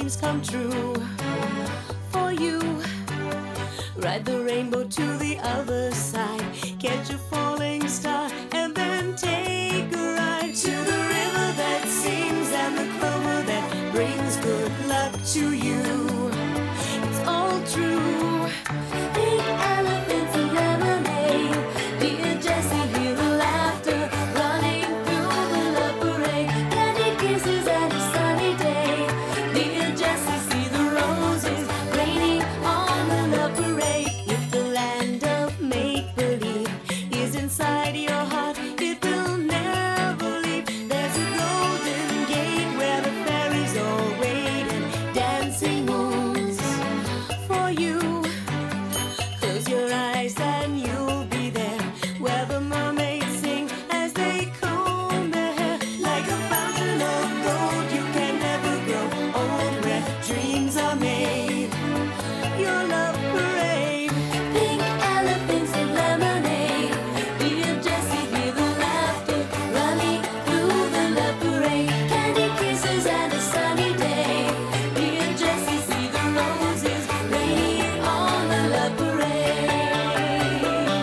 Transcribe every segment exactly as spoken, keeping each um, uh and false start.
dreams come true. For you, ride the rainbow to the other side, catch a falling star, and then take a ride to the river that sings and the clover that brings good luck to you. It's all true. Big elephants and lemonade, dear Jessie, hear the laughter running through the love parade. Candy kisses and a sunny day, dear Jessie, see the roses raining on the love parade. If the land of make-believe is inside your heart, it will never leave. There's a golden gate where the fairies all wait, and dancing moons for you. Close your eyes and you'll be there, where the mermaids sing as they comb their hair. Like a fountain of gold, you can never grow old, where dreams are made. Your love parade. Pink elephants and lemonade, dear Jessie, hear the laughter running through the love parade. Candy kisses and a sunny day, dear Jessie, see the roses raining on the love parade.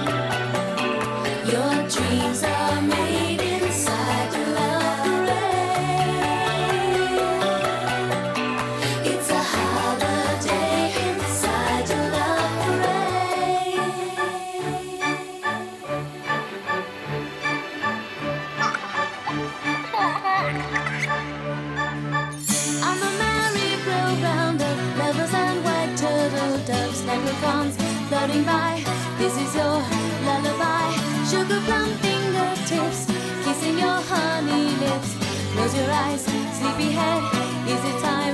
Your dreams are made inside the love parade. It's a holiday inside the love parade. On the merry-go-round of lovers and white turtle doves, leprechauns floating by, this is your lullaby. Sugar plum fingertips, kissing your honey lips. Close your eyes, sleepyhead, is it time